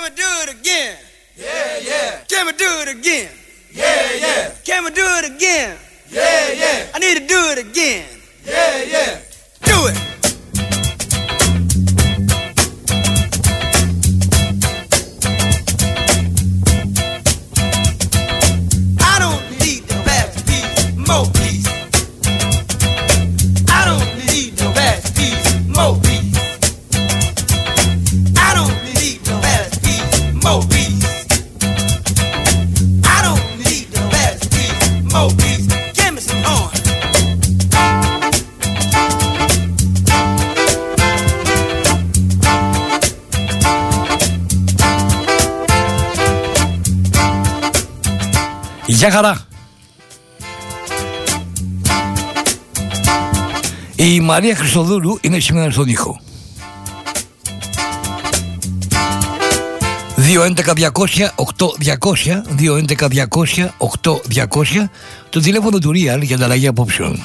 we do it again? Yeah, yeah. Can we do it again? Yeah, yeah. Can we do it again? Yeah, yeah. I need to do it again. Yeah, yeah. Do it. I don't need no fast beat, more beats. I don't need no fast beat, more beats. I don't need no fast beat, more beats. I don't need no fast beat, more beats. Give me some horn. Γεια χαρά. Η Μαρία Χριστοδούλου είναι σήμερα στον ήχο. 211-200-8200 211-200-8200 το τηλέφωνο του Real για ανταλλαγή απόψεων.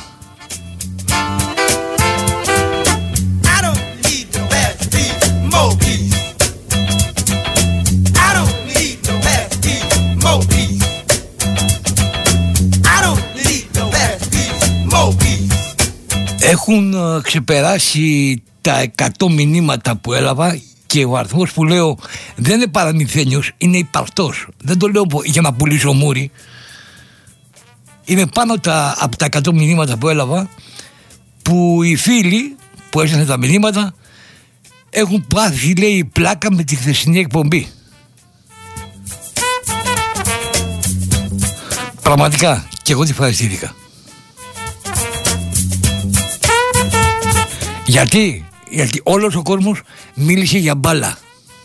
Έχουν ξεπεράσει τα 100 μηνύματα που έλαβα και ο αριθμός που λέω δεν είναι παραμυθένιος, είναι υπαρκτός. Δεν το λέω για να πουλήσω μούρι. Είναι πάνω από τα 100 μηνύματα που έλαβα, που οι φίλοι που έστειλαν τα μηνύματα έχουν πάθει, λέει, πλάκα με τη χθεσινή εκπομπή. Πραγματικά και εγώ τη ευχαριστήθηκα. Γιατί όλος ο κόσμος μίλησε για μπάλα.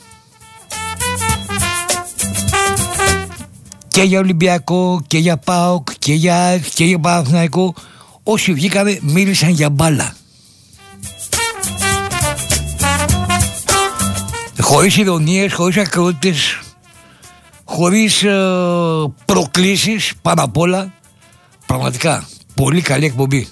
Και για Ολυμπιακό και για ΠΑΟΚ και για Παναθηναϊκό. Όσοι βγήκανε μίλησαν για μπάλα. Χωρίς ειρωνίες, χωρίς ακρότητες, χωρίς προκλήσεις, πάνω απ' όλα. Πραγματικά πολύ καλή εκπομπή.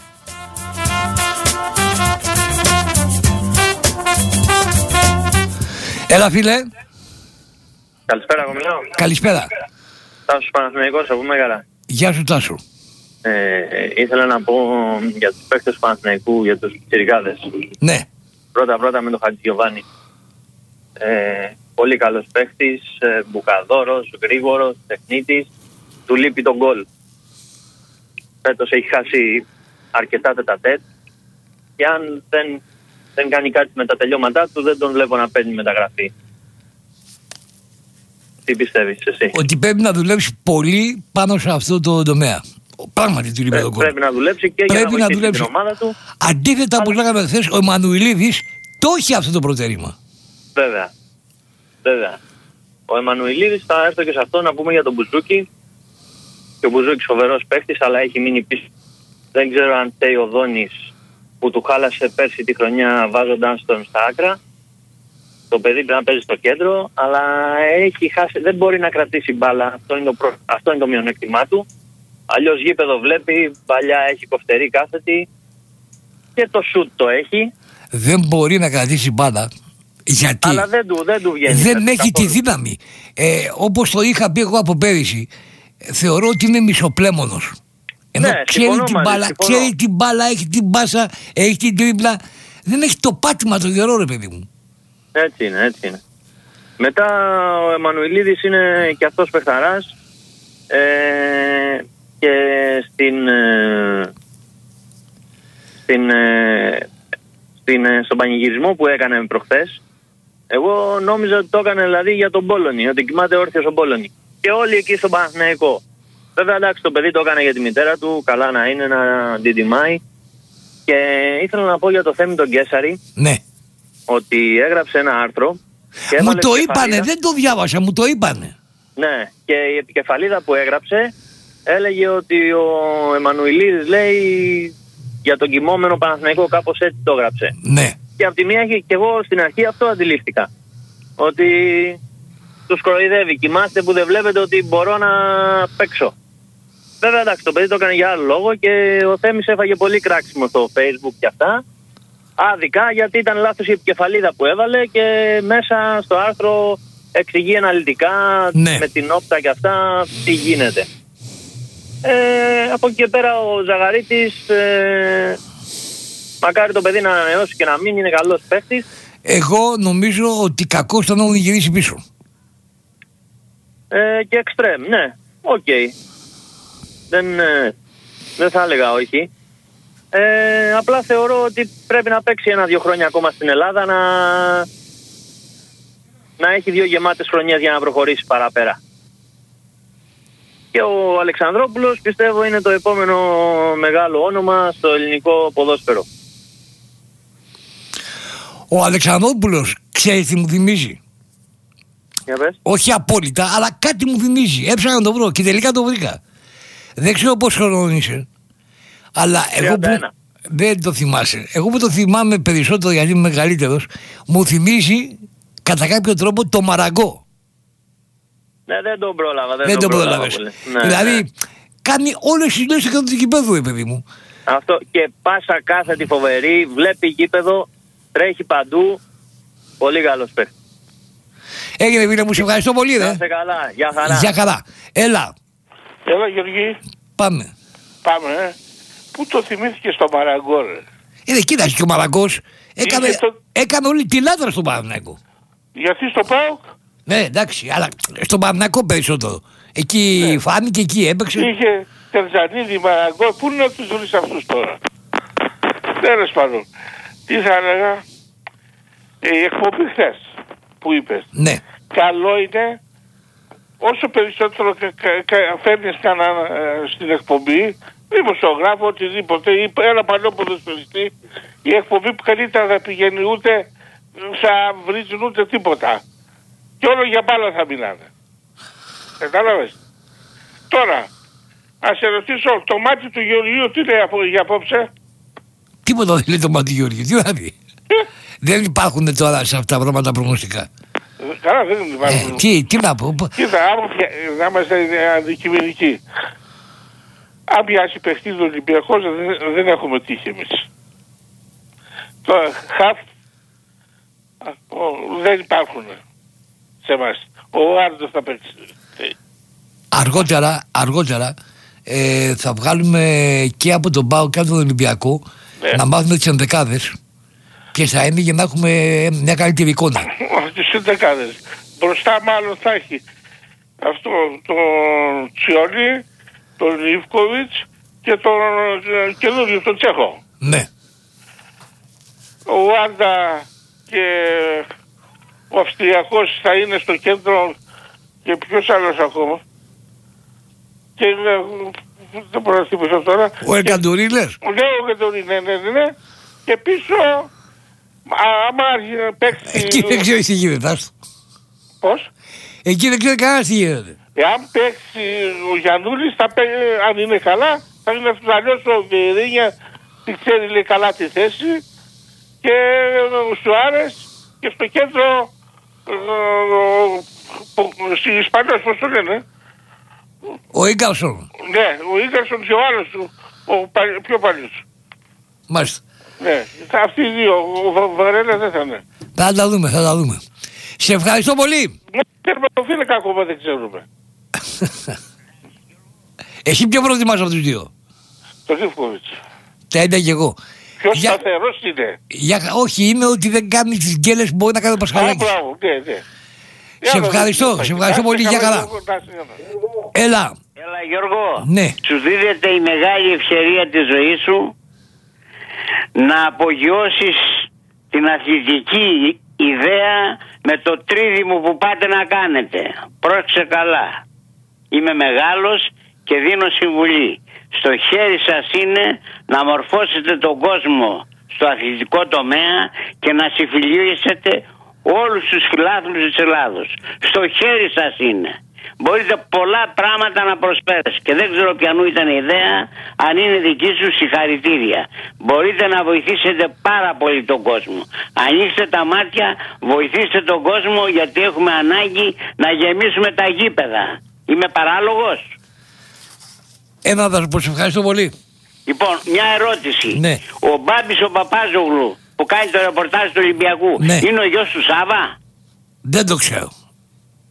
Έλα φίλε. Καλησπέρα, εγώ μιλάω. Καλησπέρα. Τάσος Παναθηναϊκός από Μέγαρα. Γεια σου Τάσο. Ήθελα να πω για τους παίκτες του Παναθηναϊκού, για τους πιτσιρικάδες. Ναι. Πρώτα με τον Χατζηγιοβάνη. Πολύ καλός παίκτης, μπουκαδόρος, γρήγορος, τεχνίτης. Του λείπει τον γκολ. Φέτος έχει χάσει αρκετά τετατέτ και αν δεν κάνει κάτι με τα τελειώματά του, δεν τον βλέπω να παίρνει μεταγραφή. Τι πιστεύεις εσύ? Ότι πρέπει να δουλέψει πολύ πάνω σε αυτό το τομέα. Πράγματι του λείπει τον γκολ. Πρέπει να δουλέψει και πρέπει για να βοηθήσει την ομάδα του. Αντίθετα, όπως λέγαμε χθες, ο Εμμανουηλίδης το έχει αυτό το προτέρημα. Βέβαια. Ο Εμμανουηλίδης, θα έρθω και σε αυτό να πούμε για τον Μπουζούκι. Και ο Μπουζούκης φοβερός παίκτης, αλλά έχει μείνει πίσω. Δεν ξέρω αν φταίει ο Δόνης που του χάλασε πέρσι τη χρονιά βάζοντας τον στα άκρα. Το παιδί πρέπει να παίζει στο κέντρο, αλλά έχει χάσει, δεν μπορεί να κρατήσει μπάλα. Αυτό είναι το μειονέκτημά του. Αλλιώς γήπεδο βλέπει, παλιά έχει κοφτερή κάθετη και το σουτ το έχει. Δεν μπορεί να κρατήσει μπάλα. Γιατί αλλά δεν του βγαίνει. Δεν έχει τη δύναμη. Όπως το είχα πει εγώ από πέρυσι, θεωρώ ότι είναι μισοπλέμονος. Ενώ ξέρει την μπάλα, έχει την μπάσα, έχει την τρίπλα. Δεν έχει το πάτημα το γερό, ρε παιδί μου. Έτσι είναι. Μετά ο Εμμανουηλίδης είναι και αυτός παιχταράς και στον πανηγυρισμό που έκανε προχθές, εγώ νόμιζα ότι το έκανε δηλαδή για τον Πόλωνη, ότι κοιμάται όρθιος ο Πόλωνη. Και όλοι εκεί στον Παναθηναϊκό. Βέβαια, εντάξει, το παιδί το έκανε για τη μητέρα του, καλά να είναι, να την τιμάει. Και ήθελα να πω για το Θέμη τον Κέσαρη. Ναι. Ότι έγραψε ένα άρθρο. Και μου το είπανε, δεν το διάβασα, μου το είπανε. Ναι, και η επικεφαλίδα που έγραψε έλεγε ότι ο Εμμανουηλίδης λέει για τον κοιμόμενο Παναθηναϊκό, κάπως έτσι το έγραψε. Ναι. Και από τη μία και εγώ στην αρχή αυτό αντιλήφθηκα. Ότι τους κοροϊδεύει. Κοιμάστε που δεν βλέπετε ότι μπορώ να παίξω. Βέβαια, εντάξει, το παιδί το έκανε για άλλο λόγο και ο Θέμης έφαγε πολύ κράξιμο στο Facebook και αυτά. Άδικα, γιατί ήταν λάθος η επικεφαλίδα που έβαλε και μέσα στο άρθρο εξηγεί αναλυτικά Ναι. με την όπτα και αυτά τι γίνεται. Από εκεί και πέρα ο Ζαγαρίτης μακάρι το παιδί να ανανεώσει και να μην είναι καλός παίκτης. Εγώ νομίζω ότι κακός ήταν να τον γυρίσει πίσω. Και εξτρέμ, ναι, οκ. Δεν θα έλεγα όχι. Απλά θεωρώ ότι πρέπει να παίξει 1-2 χρόνια ακόμα στην Ελλάδα, να έχει 2 γεμάτες χρονιές για να προχωρήσει παραπέρα. Και ο Αλεξανδρόπουλος πιστεύω είναι το επόμενο μεγάλο όνομα στο ελληνικό ποδόσφαιρο. Ο Αλεξανδρόπουλος, ξέρεις τι μου θυμίζει? Για πες. Όχι απόλυτα, αλλά κάτι μου θυμίζει. Έψαχνα να το βρω και τελικά το βρήκα. Δεν ξέρω πόσο χρόνο είσαι, αλλά εγώ που... 31. Δεν το θυμάσαι. Εγώ που το θυμάμαι περισσότερο γιατί είμαι μεγαλύτερος, μου θυμίζει κατά κάποιο τρόπο το Μαραγκό. Ναι, δεν τον πρόλαβα. Δεν τον πρόλαβες. Ναι, Δηλαδή, ναι. κάνει όλες τις λέξεις του γηπέδου, παιδί μου. Αυτό και πάσα κάθετη φοβερή, βλέπει γήπεδο, τρέχει παντού. Πολύ καλός παίκτης. Έγινε, φίλε μου, σε ευχαριστώ πολύ, Να ρε. είστε καλά, γεια χαρά. Γεια χαρά. Έλα, Έλα Γιώργη, πάμε. πάμε. Πού το θυμήθηκε στο Μαραγκό, ρε? Κοίταξε και ο Μαραγκός Είχε έκανε όλη τη λάτρα στον Παναθηναϊκό. Γιατί στο ΠΑΟΚ Ναι, εντάξει, αλλά στον Παναθηναϊκό περισσότερο. Εκεί φάνηκε, εκεί έπαιξε. είχε Τερζανίδη, Μαραγκό. Πού να τους βρεις αυτούς τώρα? Τέλος πάντων. Τι θα έλεγα, η εκπομπή χθες που είπες. Ναι, Καλό είναι όσο περισσότερο φέρνεις κανένα στην εκπομπή, δημοσιογράφο, οτιδήποτε, ή ένα παλιό ποδοσφαιριστή, η εκπομπή που καλύτερα δεν πηγαίνει ούτε θα βρίζουν ούτε τίποτα. Και όλο για μπάλα θα μιλάνε. Κατάλαβες? Τώρα, ας σε ρωτήσω, το μάτι του Γεωργίου τι λέει για απόψε? τίποτα δεν λέει το μάτι Γιώργη. Τι να πει. Δεν υπάρχουν τώρα σε αυτά τα πράγματα προγνωστικά. Καλά, δεν υπάρχουν. Τι να πω. Κοίτα, να είμαστε αντικειμενικοί. Αν πιάσει παιχνίδι ο Ολυμπιακός δεν έχουμε τύχει εμείς. Το χαφ δεν υπάρχουν σε εμάς. Ο Άρντος θα παίξει. Αργότερα θα βγάλουμε και από τον ΠΑΟΚ και από τον Ολυμπιακό να μάθουμε τις ενδεκάδες και θα είναι για να έχουμε μια καλύτερη εικόνα. Τις ενδεκάδες. Μπροστά μάλλον θα έχει αυτό τον Τσιόλι, τον Ιβκοβιτς και τον καινούριο, τον Τσέχο. Ναι. Ο Άρντα και ο Αυστριακός θα είναι στο κέντρο και ποιος άλλος ακόμα. Και δεν μπορώ να θυμηθώ τώρα. Ο Εκαντουρί λες. Ναι, ο Εκαντουρί, ναι. Και πίσω, άμα παίξει... Εκεί δεν ξέρεις τι γίνεται. Πώς? Εκεί δεν ξέρει κανένας τι γίνεται. Εάν παίξει ο Γιαννούλης, αν είναι καλά, θα είναι αυτός. Αλλιώς ο Βιερίνια τη ξέρει λέει καλά τη θέση και ο Σουάρες και στο κέντρο στη Ισπανία, πώς το λένε. Ο Ίγκαρσον. Ναι, ο Ίγκαρσον και ο άλλος, ο πιο παλιός. Μάλιστα. Ναι, αυτοί οι δύο, ο Βαρέλα δεν θα είναι. Θα τα δούμε. Σε ευχαριστώ πολύ. Τερματοφύλακα ακόμα δεν ξέρουμε. Εσύ ποιο προτιμάς από τους δύο? Το Ζήφκοβιτς. Τα ίδια και εγώ. Πιο σταθερός είναι. Όχι, είναι ότι δεν κάνει τις γκέλες που μπορεί να κάνει ο Πασχαλάκης. Μπράβο, ναι. Σε ευχαριστώ πολύ, για καλά. Έλα. Έλα Γιώργο, Ναι. σου δίδεται η μεγάλη ευκαιρία της ζωής σου να απογειώσεις την αθλητική ιδέα με το τρίδημο που πάτε να κάνετε. Πρόσεξε καλά. Είμαι μεγάλος και δίνω συμβουλή. Στο χέρι σας είναι να μορφώσετε τον κόσμο στο αθλητικό τομέα και να συμφιλιώσετε όλους τους φιλάθλους της Ελλάδος. Στο χέρι σας είναι. Μπορείτε πολλά πράγματα να προσφέρετε και δεν ξέρω ποιανού ήταν η ιδέα, αν είναι δική σου, συγχαρητήρια. Μπορείτε να βοηθήσετε πάρα πολύ τον κόσμο. Ανοίξτε τα μάτια, βοηθήστε τον κόσμο γιατί έχουμε ανάγκη να γεμίσουμε τα γήπεδα. Είμαι παράλογος? Ένα θα σου πω, σε ευχαριστώ πολύ. Λοιπόν, μια ερώτηση. Ναι. Ο Μπάμπης ο Παπάζογλου που κάνει το ρεπορτάζ του Ολυμπιακού, ναι, είναι ο γιος του Σάβα? Δεν το ξέρω.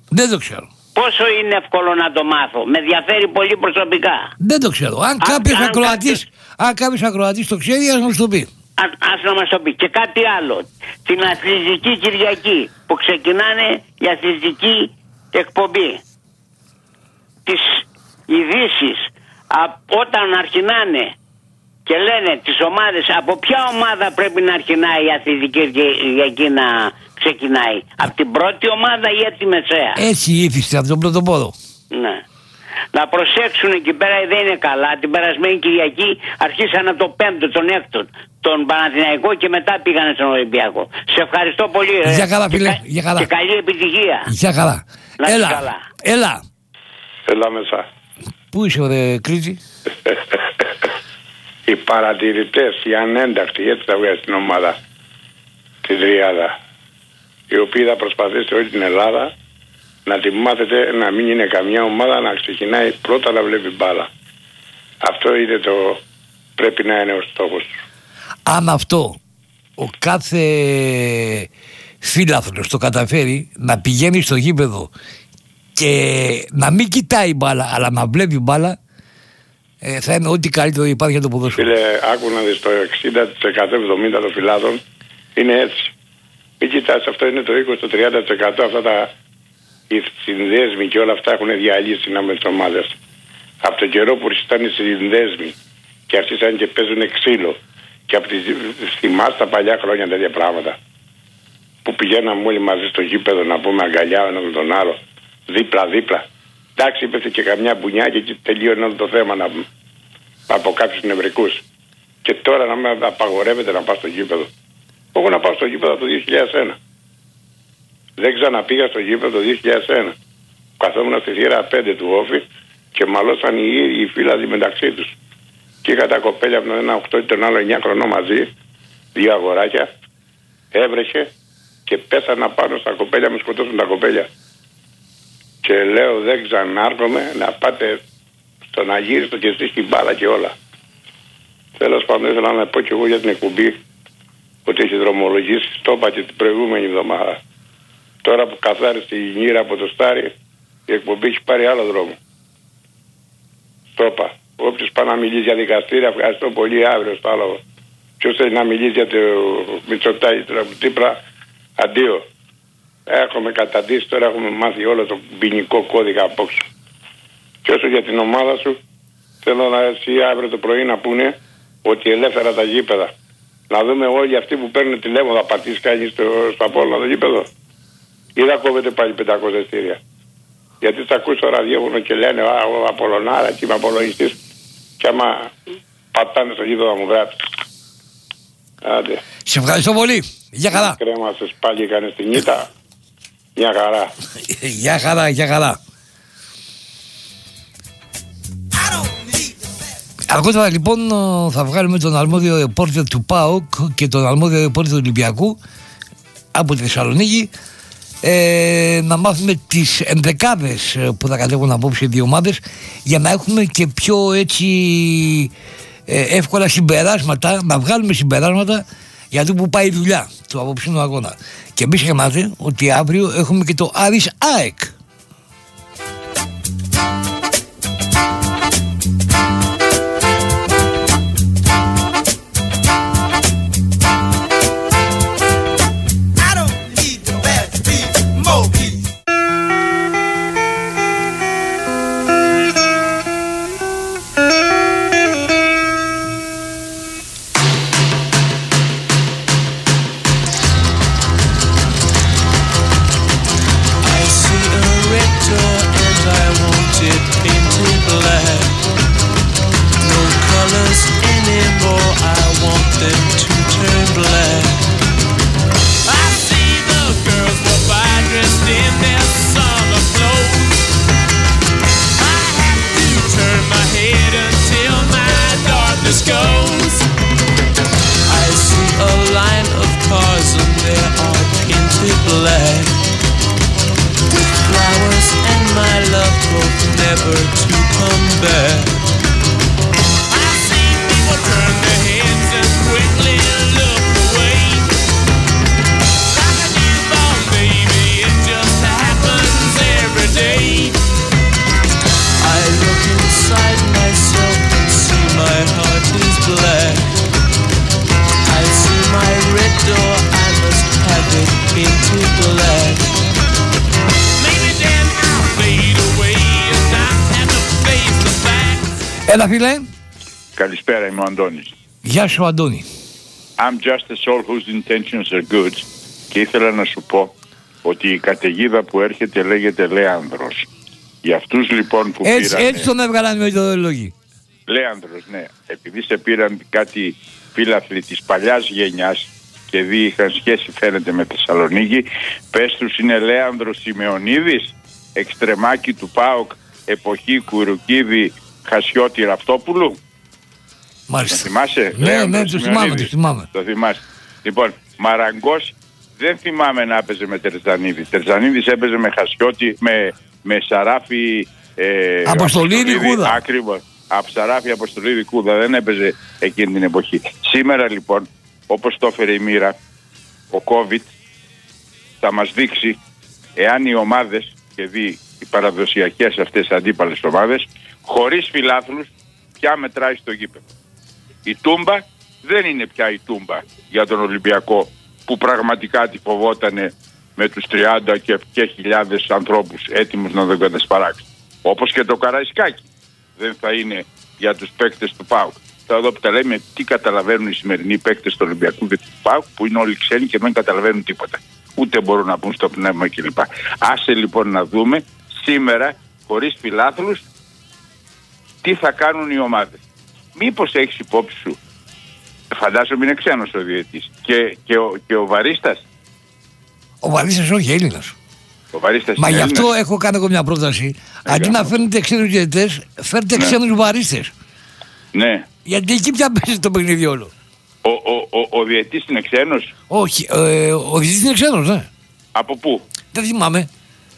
Δεν το ξέρω. Πόσο είναι εύκολο να το μάθω? Με ενδιαφέρει πολύ προσωπικά. Δεν το ξέρω. Αν κάποιος ακροατής το ξέρει, ας μας το πει. Ας να μας το πει. Και κάτι άλλο. Την αθλητική Κυριακή που ξεκινάνε η αθλητική εκπομπή. Τις ειδήσεις όταν αρχινάνε και λένε τις ομάδες, από ποια ομάδα πρέπει να αρχινάει η αθλητική Κυριακή να ξεκινάει? Από την πρώτη ομάδα ή από τη μεσαία? Έτσι ήθιστε από τον πρωτοπόρο. Ναι. Να προσέξουν εκεί πέρα, δεν είναι καλά. Την περασμένη Κυριακή αρχίσανε το 5ο, τον 6ο, τον Παναθηναϊκό και μετά πήγανε στον Ολυμπιακό. Σε ευχαριστώ πολύ. Για καλά, φίλε. Για καλά. Και καλή επιτυχία. Για καλά. Να Έλα. καλά. Έλα μέσα. Πού είσαι, ρε Κρήτη? Οι παρατηρητές, οι ανέντακτοι, έτσι θα βγάζει την ομάδα, την τριάδα, η οποία θα προσπαθήσει όλη την Ελλάδα να τη μάθετε να μην είναι καμιά ομάδα να ξεκινάει πρώτα να βλέπει μπάλα. Αυτό είναι πρέπει να είναι ο στόχος. Αν αυτό ο κάθε φίλαθλος το καταφέρει, να πηγαίνει στο γήπεδο και να μην κοιτάει μπάλα αλλά να βλέπει μπάλα, θα είναι ό,τι καλύτερο υπάρχει για το ποδόσφαιρο. Φίλε, άκου να δεις, το 60% 70% των φιλάδων είναι έτσι. Μην κοιτάς, αυτό είναι το 20-30%. Αυτά οι συνδέσμοι και όλα αυτά έχουν διαλύσει με τις ομάδες. Από τον καιρό που ήταν οι συνδέσμοι και αρχίσαν και παίζουν ξύλο, και από θυμάσαι τα παλιά χρόνια τέτοια πράγματα που πηγαίναμε όλοι μαζί στο γήπεδο να πούμε αγκαλιά ο ένας με τον άλλο, δίπλα. Εντάξει, είπες και καμιά μπουνιά και εκεί τελείωνε όλο το θέμα από κάποιους νευρικούς. Και τώρα να με απαγορεύεται να πάω στο γήπεδο. Εγώ να πάω στο γήπεδο το 2001. Δεν ξαναπήγα στο γήπεδο το 2001. Καθόμουν στη θύρα 5 του Όφη και μαλώσαν οι φίλοι μεταξύ τους. Και είχα τα κοπέλια από τον ένα 8 και τον άλλο 9 χρονών μαζί, 2 αγοράκια. Έβρεχε και πέσανα πάνω στα κοπέλια, με σκοτώσουν τα κοπέλια. Και λέω δεν ξανάρκομαι να πάτε στον Αγύριστο και εσείς την μπάλα και όλα. Τέλος πάντων ήθελα να πω και εγώ για την εκπομπή ότι έχει δρομολογήσει, το είπα και την προηγούμενη εβδομάδα. Τώρα που καθάρισε η γύρα από το Στάρι, η εκπομπή έχει πάρει άλλο δρόμο. Το είπα. Όποιος πάει να μιλήσει για δικαστήρια, ευχαριστώ πολύ, αύριο στο άλλο. Ποιος θέλει να μιλήσει για το Μητσοτάκη, το Τσίπρα, αντίο. Έχουμε καταντήσει, τώρα έχουμε μάθει όλο το ποινικό κώδικα απόψε. Και όσο για την ομάδα σου, θέλω να εσύ αύριο το πρωί να πούνε ότι ελεύθερα τα γήπεδα. Να δούμε όλοι αυτοί που παίρνουν τηλέφωνο, θα πατήσει κανείς στο Απόλλωνα το γήπεδο. Ή θα κόβεται πάλι 500 εστήρια. Γιατί θα ακούσει το ραδιόφωνο και λένε ο Απόλλωνάρα και είμαι Απόλλωνιστής. Και άμα πατάνε στο γήπεδο μου βράδυ. Άντε. Σε ευχαριστώ πολύ. Γεια χαρά. Κρέμασες πάλι, έκανες την ήττα. Μια χαρά. Γεια χαρά. Αργότερα λοιπόν θα βγάλουμε τον αρμόδιο ρεπόρτερ του ΠΑΟΚ και τον αρμόδιο ρεπόρτερ του Ολυμπιακού από τη Θεσσαλονίκη, να μάθουμε τις ενδεκάδες που θα κατέβουν απόψε οι δύο ομάδες, για να έχουμε και πιο έτσι εύκολα συμπεράσματα, να βγάλουμε συμπεράσματα για το που πάει η δουλειά του απόψινου αγώνα. Και μην ξεχνάτε ότι αύριο έχουμε και το Άρης ΑΕΚ. Έλα φίλε. Καλησπέρα, είμαι ο Αντώνης. Γεια σου Αντώνη. I'm just a soul whose intentions are good. Και ήθελα να σου πω ότι η καταιγίδα που έρχεται λέγεται Λέανδρος. Για αυτούς λοιπόν που έτσι, πήραν... Έτσι τον έβγαλαν με το λόγι. Λέανδρος, ναι. Επειδή σε πήραν κάτι φίλαθλοι της παλιάς γενιάς και δει είχαν σχέση φαίνεται με Θεσσαλονίκη, πες τους είναι Λέανδρος Σιμεωνίδης, εξτρεμάκι του ΠΑΟΚ, εποχή Κουρουκίδη, Χασιώτη Ραυτόπουλου. Μάλιστα. Το θυμάσαι? Ναι, το θυμάμαι. Το θυμάσαι. Λοιπόν, Μαραγκός δεν θυμάμαι να έπαιζε με Τερζανίδη. Τερζανίδης έπαιζε με Χασιώτη, με Σαράφη... Αποστολίδη Κούδα. Ακριβώς. Σαράφη Αποστολίδη Κούδα, δεν έπαιζε εκείνη την εποχή. Σήμερα λοιπόν, όπως το έφερε η μοίρα, ο COVID θα μας δείξει εάν οι ομάδες, και δει οι παραδοσιακές αυτές αντίπαλες ομάδες, χωρίς φιλάθλους, ποια μετράει στο γήπεδο. Η Τούμπα δεν είναι πια η Τούμπα για τον Ολυμπιακό που πραγματικά τη φοβότανε με τους 30 και χιλιάδες ανθρώπους έτοιμους να τον κατασπαράξουν. Όπως και το Καραϊσκάκι δεν θα είναι για τους παίκτες του ΠΑΟΚ. Τώρα εδώ που τα λέμε, τι καταλαβαίνουν οι σημερινοί παίκτες του Ολυμπιακού και του ΠΑΟΚ, που είναι όλοι ξένοι και δεν καταλαβαίνουν τίποτα. Ούτε μπορούν να πούν στο πνεύμα κλπ. Άσε λοιπόν να δούμε σήμερα, χωρίς φιλάθλους, τι θα κάνουν οι ομάδες. Μήπως έχεις υπόψη σου, φαντάζομαι είναι ξένος ο διαιτητής, και ο Βαρίστας. Ο Βαρίστας όχι, Έλληνας. Ο Βαρίστας. Μα γι' αυτό Έλληνας. έχω κάνει εγώ μια πρόταση. Αντί να φέρνετε ξένους διαιτητές, φέρνετε ξένους βαρίστες. Ναι. Γιατί εκεί πια παίζει το παιχνίδι όλο. Ο διαιτητής είναι ξένος. Όχι, ο διαιτητής είναι ξένος, ναι. Από πού? Δεν θυμάμαι.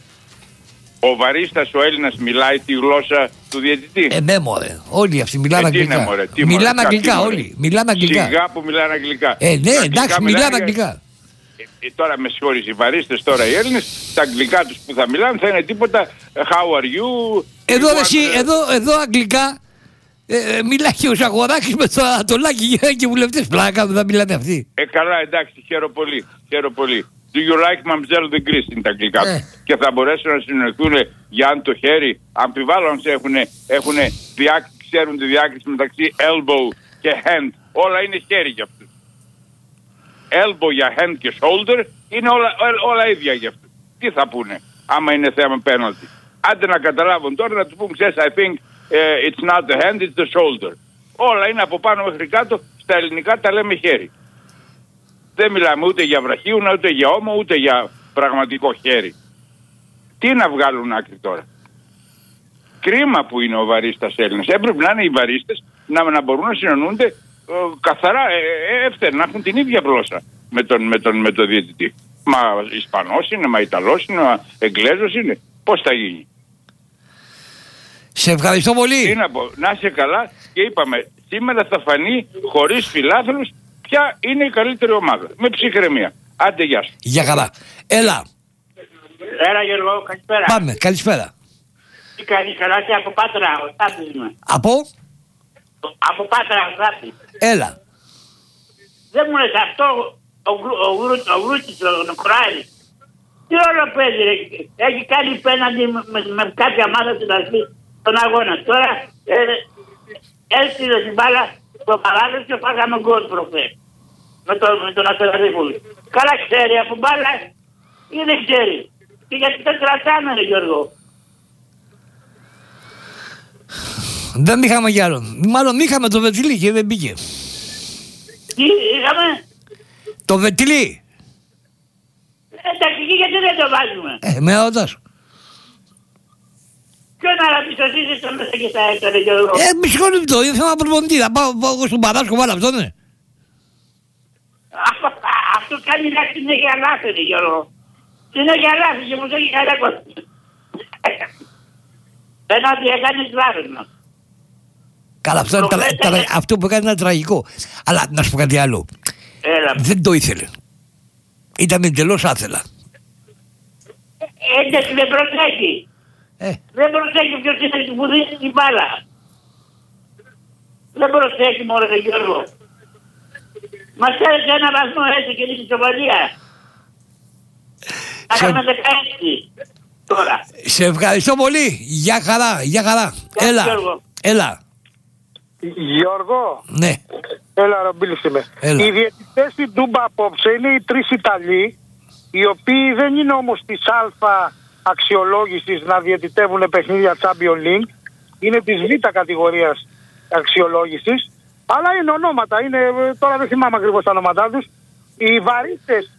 Ο Βαρίστας ο Έλληνας μιλάει τη γλώσσα του διαιτητή. Ναι μωρέ, όλοι αυτοί μιλάνε αγγλικά. Τι μιλάνε αγγλικά όλοι, μιλάνε αγγλικά. Σιγά που μιλάνε αγγλικά. Ναι, εντάξει, μιλάνε αγγλικά. Τώρα με συγχωρείς, οι βαρίστες τώρα οι Έλληνες, τα αγγλικά τους που θα μιλάνε θα είναι τίποτα how are you. Εδώ αγγλικά μιλάει και ο Ζαγοράκης με το Ανατολάκι και βουλευτές πλάκα δεν θα μιλάνε αυτοί. Καλά, εντάξει, χαίρομαι πολύ. Do you like Mamselle the Greece είναι τα αγγλικά του. Και θα μπορέσουν να συνοηθούν για αν το χέρι, αμφιβάλλον ξέρουν τη διάκριση μεταξύ elbow και hand. Όλα είναι χέρι για αυτούς. Elbow για hand και shoulder είναι όλα ίδια για αυτούς. Τι θα πούνε άμα είναι θέμα penalty. Άντε να καταλάβουν τώρα να τους πούν, ξέρεις, I think it's not the hand, it's the shoulder. Όλα είναι από πάνω μέχρι κάτω, στα ελληνικά τα λέμε χέρι. Δεν μιλάμε ούτε για βραχίουνα, ούτε για ώμο, ούτε για πραγματικό χέρι. Τι να βγάλουν άκρη τώρα. Κρίμα που είναι ο βαρίστας Έλληνας. Έπρεπε να είναι οι βαρίστες να μπορούν να συνεννοούνται καθαρά, εύθερα, να έχουν την ίδια γλώσσα με τον διαιτητή. Μα Ισπανός είναι, μα Ιταλός είναι, μα Εγγλέζος είναι. Πώς θα γίνει. Σε ευχαριστώ πολύ. Τι να πω, να είσαι καλά και είπαμε, σήμερα θα φανεί χωρίς φιλάθλους ποια είναι η καλύτερη ομάδα. Με ψυχραιμία. Άντε, γεια σου. Για καλά. Έλα. Έλα Γιώργο, καλησπέρα. Πάμε, καλησπέρα. Τι κάνεις, καλά και από Πάτρα, ο Στάπης είμαι. Από Πάτρα, ο Στάπης. Έλα. Δεν μου λες αυτό, ο Γρούτης, ο Κοράιλης. Τι όλο παίζει, ρε. Έχει κάνει πέναντι με κάποια μάδα στην αρχή τον αγώνα. Τώρα έστειλε την μπάλα στο παράδειγμα και φάγαμε γκολ προχθές. Με τον Αστραδίπουλο. Καλά ξέρει από μπάλα ή δεν ξέρει. Και γιατί δεν κρατάνε, ρε Γιώργο. Δεν είχαμε κι άλλον. Μάλλον είχαμε το Βετιλί και δεν μπήκε. Τι είχαμε? Το Βετιλί. Εντάξει, γιατί δεν το βάζουμε. Με ρωτάς. Ποιον αραπιστός είσαι μέσα και στα έκανε, Γιώργο. Μισό λεπτό, είναι θέμα προπονητή. Θα πάω εγώ στον Παράσκο, βάλω αυτό, ναι. Αυτό κάνει να συνέχεια λάθη, Γιώργο. Συνέχεια λάθη και μου έχει χαράκος. Πέναντι έκανες λάθος. Καλά, αυτό που έκανε ήταν τραγικό. Αλλά να σου πω κάτι άλλο. Δεν το ήθελε. Ήταν εντελώς άθελα. Εντάξει, δεν προσέχει. Δεν προσέχει ποιος είναι που δίνει την μπάλα. Δεν προσέχει μόνο τον Γιώργο. Μας έδωσε ένα βαθμό έτσι και την ισοπαλία. Θα κάνουμε 16 τώρα. Σε ευχαριστώ πολύ. Γεια χαρά, γεια χαρά. Έλα. Γιώργο. Ναι. Έλα, Ρομπίλης είμαι. Έλα. Οι διαιτητές στην Τούμπα απόψε είναι οι 3 Ιταλοί, οι οποίοι δεν είναι όμως της Α αξιολόγησης να διαιτητεύουν παιχνίδια Champions League. Είναι της Β κατηγορίας αξιολόγησης. Αλλά είναι ονόματα. Είναι, τώρα δεν θυμάμαι ακριβώς τα ονόματά τους. Οι βαρύτες,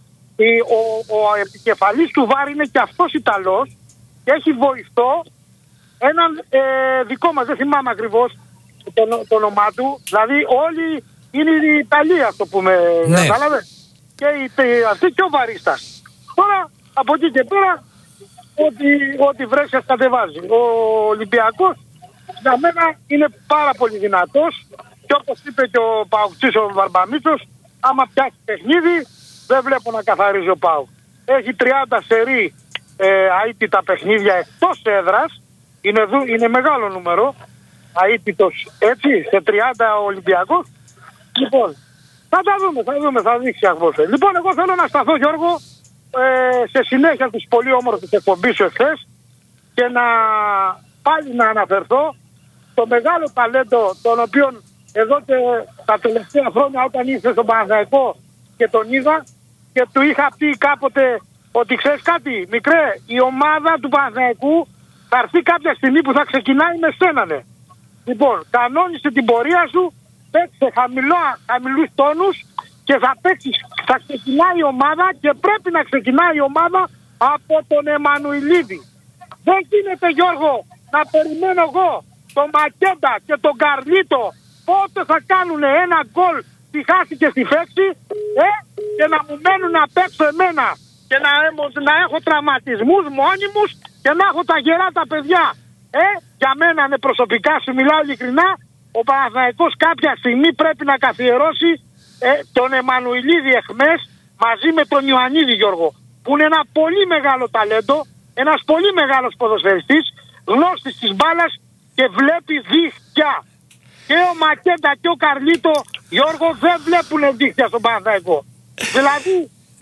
ο επικεφαλής του ΒΑΡ είναι και αυτός Ιταλός και έχει βοηθό έναν δικό μας, δεν θυμάμαι ακριβώς το όνομά του. Δηλαδή όλοι είναι η Ιταλία, ας το πούμε. Ναι. Κατάλαβε. Και αυτή και ο βαρίστας. Τώρα από εκεί και πέρα ό,τι βρέσει ας κατεβάζει. Ο Ολυμπιακός για μένα είναι πάρα πολύ δυνατός και όπως είπε και ο Παουκτής ο Βαρμπαμίτσος, άμα πιάσει παιχνίδι δεν βλέπω να καθαρίζει ο ΠΑΟΚ. Έχει 30 σερί αίτητα παιχνίδια εκτός έδρας. Είναι μεγάλο νούμερο αίτητος, έτσι, σε 30 ο Ολυμπιακός. Λοιπόν, θα δούμε, θα δείξει αγώνα. Λοιπόν, εγώ θέλω να σταθώ, Γιώργο, σε συνέχεια της πολύ όμορφης εκπομπής σου εχθές και πάλι να αναφερθώ στο μεγάλο ταλέντο τον οποίον εδώ και τα τελευταία χρόνια όταν ήρθε στον Παναθηναϊκό και τον είδα και του είχα πει κάποτε ότι ξέρεις κάτι μικρέ, η ομάδα του Παναθηναϊκού θα έρθει κάποια στιγμή που θα ξεκινάει με σένα, ναι. Λοιπόν, κανόνισε την πορεία σου, παίξε χαμηλούς τόνους και θα ξεκινάει η ομάδα και πρέπει να ξεκινάει η ομάδα από τον Εμμανουηλίδη. Δεν γίνεται, Γιώργο, να περιμένω εγώ τον Μακέντα και τον Καρλίτο πότε θα κάνουν ένα γκολ στη χάση και στη φέξη και να μου μένουν να παίξω εμένα και να έχω τραυματισμούς μόνιμους και να έχω τα γερά τα παιδιά. Για μένα είναι προσωπικά, σου μιλάω ειλικρινά, ο Παναθηναϊκός κάποια στιγμή πρέπει να καθιερώσει τον Εμμανουηλίδη εχμές μαζί με τον Ιωαννίδη, Γιώργο, που είναι ένα πολύ μεγάλο ταλέντο, ένας πολύ μεγάλος ποδοσφαιριστής, γνώστης της μπάλας και βλέπει δίχτυα. Και ο Μακέντα και ο Καρλίτο, Γιώργο, δεν βλέπουν δίχτυα στον Παναθηναϊκό. Δηλαδή,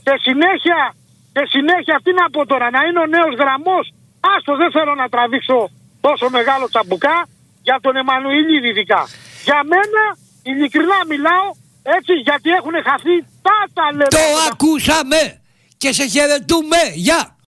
σε συνέχεια τι να πω τώρα, να είναι ο νέος γραμμός. Άστο, δεν θέλω να τραβήξω τόσο μεγάλο τσαμπουκά για τον Εμμανουηλίδη ειδικά. Για μένα, ειλικρινά μιλάω, έτσι, γιατί έχουν χαθεί τα ταλέντα. Το ακούσαμε και σε χαιρετούμε. Γεια.